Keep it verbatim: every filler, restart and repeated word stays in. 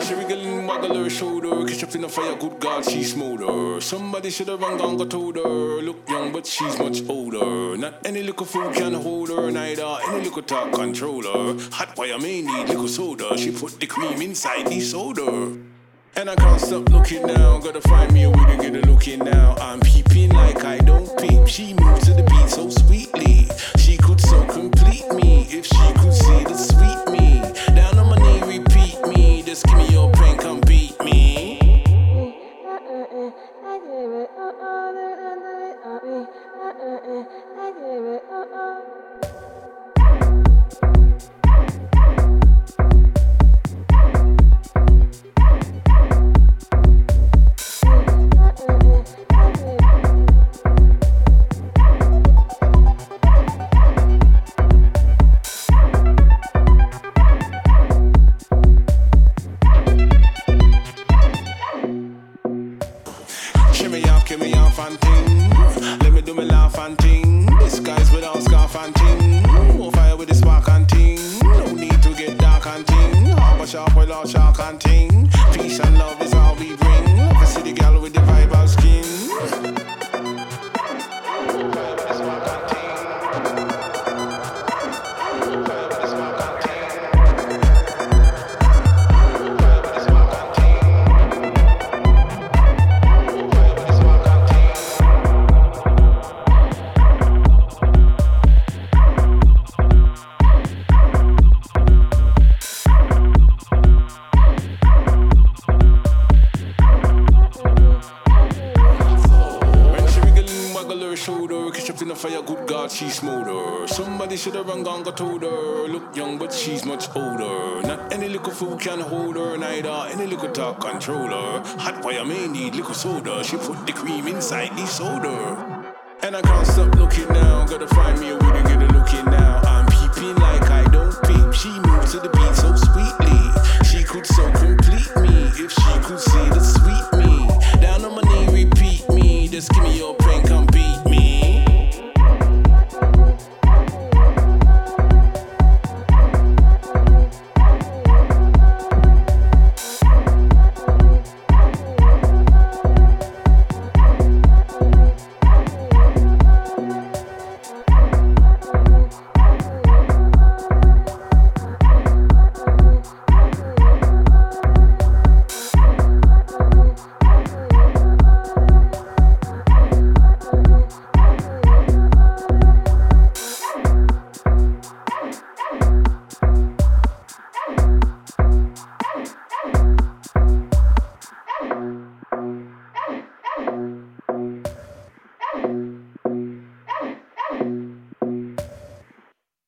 she wriggling, waggle her shoulder. Catch up in the fire, good God, she smolder. Somebody should have run gone, got told her. Look young, but she's much older. Not any little fool can hold her, neither any little talk controller. Hot wire may need little soda. She put the cream inside the soda. And I can't stop looking now. Gotta find me a way to get a look in now. I'm peeping like I don't peep. She moves to the beat so sweetly. She could so complete me if she could see the sweet me. Down on my knee, repeat me. Just give me your pen, come beat me. Give me off and ting. Let me do me laugh and ting. Disguise without scarf and ting. More fire with the spark and ting. No need to get dark and ting. Harbor sharp without shark and ting. Peace and love is all we bring. Love a city girl with the vibe of skin. Fire with the spark and ting. Fire with the spark and ting. Fire with the spark and ting. Shoulder, catch up in the fire, good God, she smolder. Somebody should have run gone, got told her. Look young, but she's much older. Not any little fool can hold her, neither any little talk controller. Hot wire may need little soda. She put the cream inside the soda. And I can't stop looking now. Gotta find me a way to get a look in now. I'm peeping like I don't peep. She moves to the beat so sweetly. She could so